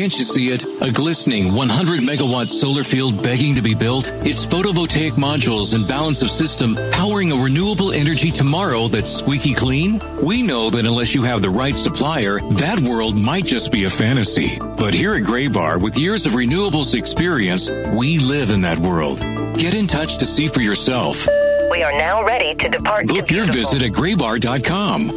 Can't you see it? A glistening 100-megawatt solar field begging to be built? It's photovoltaic modules and balance of system powering a renewable energy tomorrow that's squeaky clean? We know that unless you have the right supplier, that world might just be a fantasy. But here at Graybar, with years of renewables experience, we live in that world. Get in touch to see for yourself. We are now ready to depart. Book your visit at graybar.com.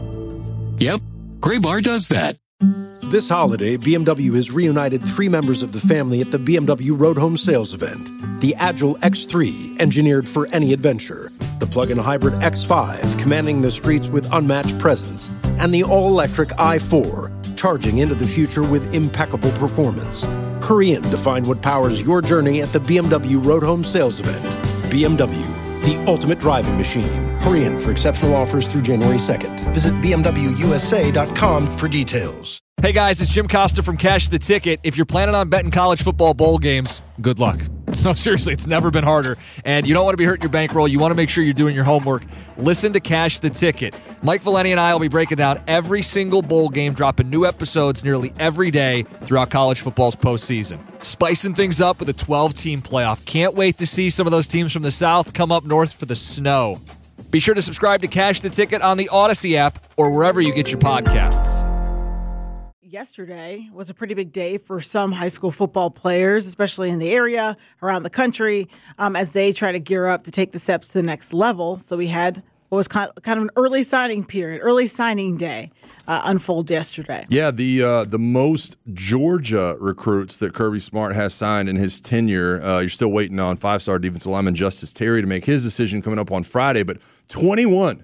Yep, Graybar does that. This holiday, BMW has reunited 3 members of the family at the BMW Road Home Sales Event. The Agile X3, engineered for any adventure. The plug-in hybrid X5, commanding the streets with unmatched presence. And the all-electric i4, charging into the future with impeccable performance. Hurry in to find what powers your journey at the BMW Road Home Sales Event. BMW, the ultimate driving machine. Hurry in for exceptional offers through January 2nd. Visit BMWUSA.com for details. Hey guys, it's Jim Costa from Cash the Ticket. If you're planning on betting college football bowl games, good luck. No, seriously, it's never been harder. And you don't want to be hurting your bankroll. You want to make sure you're doing your homework. Listen to Cash the Ticket. Mike Valeni and I will be breaking down every single bowl game, dropping new episodes nearly every day throughout college football's postseason. Spicing things up with a 12-team playoff. Can't wait to see some of those teams from the South come up north for the snow. Be sure to subscribe to Cash the Ticket on the Odyssey app or wherever you get your podcasts. Yesterday was a pretty big day for some high school football players, especially in the area, around the country, as they try to gear up to take the steps to the next level. So we had what was kind of an early signing period, early signing day unfold yesterday. Yeah, the most Georgia recruits that Kirby Smart has signed in his tenure. You're still waiting on 5-star defensive lineman Justice Terry to make his decision coming up on Friday, but 21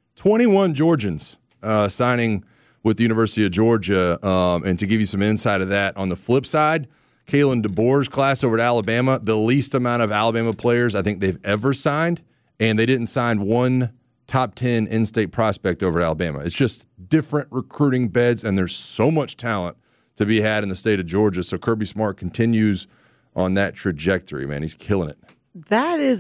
Georgians signing with the University of Georgia, and to give you some insight of that, on the flip side, Kalen DeBoer's class over at Alabama, the least amount of Alabama players I think they've ever signed, and they didn't sign one top 10 in-state prospect over at Alabama. It's just different recruiting beds, and there's so much talent to be had in the state of Georgia, so Kirby Smart continues on that trajectory, man. He's killing it. That is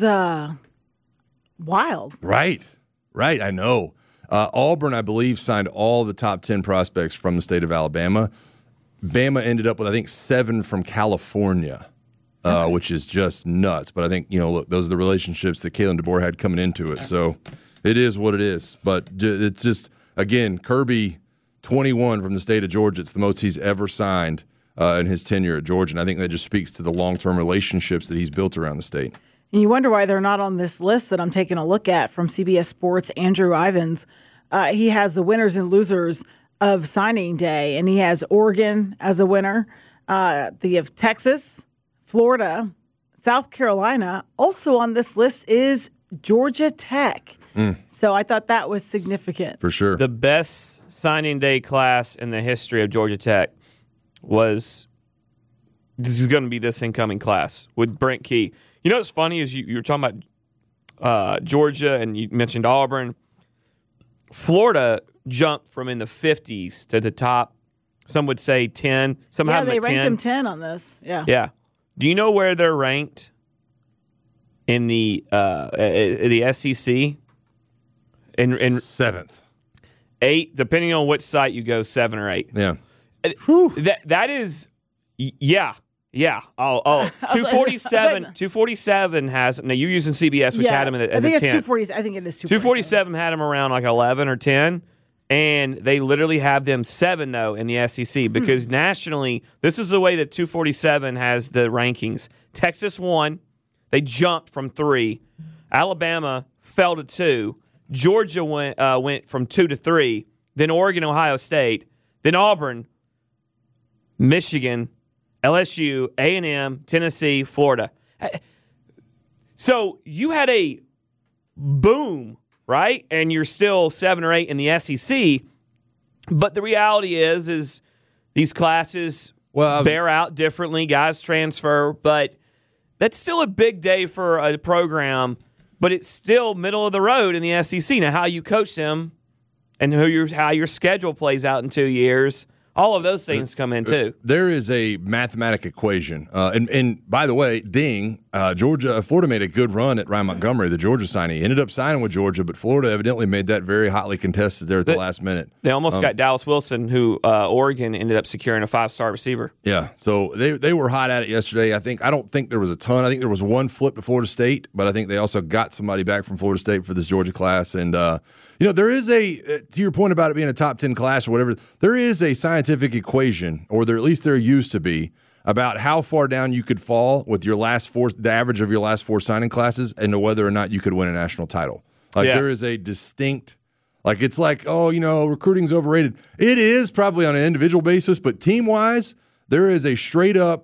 wild. Right, I know. Auburn, I believe, signed all the top 10 prospects from the state of Alabama. Bama ended up with, I think, 7 from California, which is just nuts. But I think, look, those are the relationships that Kalen DeBoer had coming into it. So it is what it is. But it's just, again, Kirby, 21 from the state of Georgia. It's the most he's ever signed in his tenure at Georgia. And I think that just speaks to the long-term relationships that he's built around the state. And you wonder why they're not on this list that I'm taking a look at from CBS Sports. Andrew Ivins, he has the winners and losers of signing day, and he has Oregon as a winner. They have Texas, Florida, South Carolina. Also on this list is Georgia Tech. So I thought that was significant. For sure. The best signing day class in the history of Georgia Tech was this is going to be this incoming class with Brent Key. You know what's funny is you were talking about Georgia and you mentioned Auburn. Florida jumped from in the 50s to the top, some would say 10. Some have them they at ranked 10. them 10 on this. Yeah. Yeah. Do you know where they're ranked in the SEC? In 7th. 8, depending on which site you go, 7 or 8. Yeah. That is, yeah. Yeah. 247. 247 has. Now you're using CBS, which had him as I think a it's 10. 240. I think it is 247 had him around like 11 or 10, and they literally have them 7 though in the SEC because nationally, this is the way that 247 has the rankings. Texas won. They jumped from 3. Alabama fell to 2. Georgia went from 2 to 3. Then Oregon, Ohio State. Then Auburn, Michigan, LSU, A&M, Tennessee, Florida. So you had a boom, right? And you're still 7 or 8 in the SEC. But the reality is these classes bear out differently. Guys transfer. But that's still a big day for a program. But it's still middle of the road in the SEC. Now, how you coach them and how your schedule plays out in 2 years, all of those things come in too. There is a mathematic equation. And by the way, ding, Florida made a good run at Ryan Montgomery, the Georgia signee. He ended up signing with Georgia, but Florida evidently made that very hotly contested there at the last minute. They almost got Dallas Wilson, who Oregon ended up securing a 5-star receiver. Yeah, so they were hot at it yesterday. I don't think there was a ton. I think there was one flip to Florida State, but I think they also got somebody back from Florida State for this Georgia class. And, there is to your point about it being a top 10 class or whatever, there is a scientific equation, or at least there used to be, about how far down you could fall with the average of your last 4 signing classes, and to whether or not you could win a national title. There is a distinct, it's recruiting's overrated. It is probably on an individual basis, but team-wise, there is a straight-up,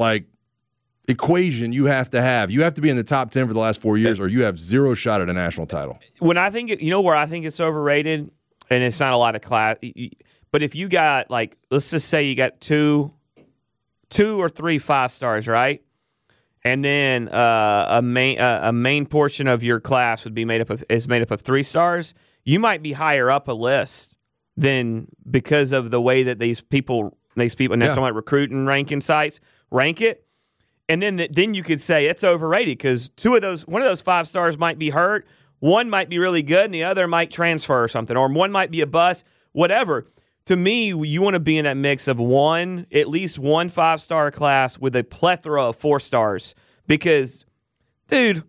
equation you have to have. You have to be in the top 10 for the last 4 years, or you have zero shot at a national title. When I think, where I think it's overrated, and it's not a lot of class, but if you got, let's just say you got two or 3 5-stars, right? And then a main portion of your class is made up of 3 stars. You might be higher up a list than because of the way that these people next time recruiting ranking sites rank it. And then you could say it's overrated because one of those 5 stars might be hurt, one might be really good, and the other might transfer or something, or one might be a bust, whatever. To me, you want to be in that mix of at least one 5-star class with a plethora of 4 stars. Because, dude,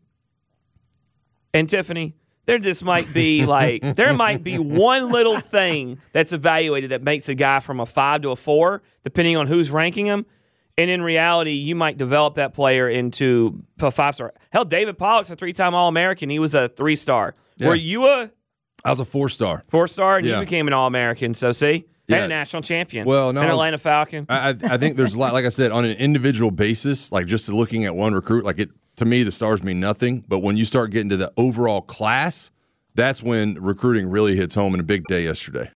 and Tiffany, there just might be there might be one little thing that's evaluated that makes a guy from a 5 to a 4, depending on who's ranking him. And in reality, you might develop that player into a 5-star. Hell, David Pollock's a 3-time All-American. He was a 3-star. Yeah. Were you I was a 4-star. 4-star, and you became an All-American. So, see? And a national champion. Well, no, an Atlanta Falcon. I think there's a lot, like I said, on an individual basis, just looking at one recruit, to me, the stars mean nothing. But when you start getting to the overall class, that's when recruiting really hits home in a big day yesterday.